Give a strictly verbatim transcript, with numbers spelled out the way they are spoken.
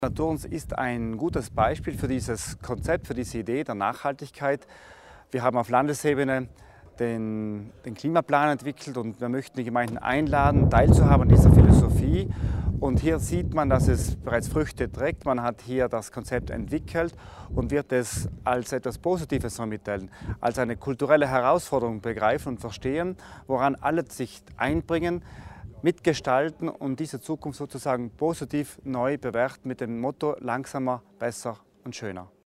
Naturons ist ein gutes Beispiel für dieses Konzept, für diese Idee der Nachhaltigkeit. Wir haben auf Landesebene den, den Klimaplan entwickelt und wir möchten die Gemeinden einladen, teilzuhaben an dieser Philosophie. Und hier sieht man, dass es bereits Früchte trägt. Man hat hier das Konzept entwickelt und wird es als etwas Positives vermitteln, als eine kulturelle Herausforderung begreifen und verstehen, woran alle sich einbringen, mitgestalten und diese Zukunft sozusagen positiv neu bewerten mit dem Motto langsamer, besser und schöner.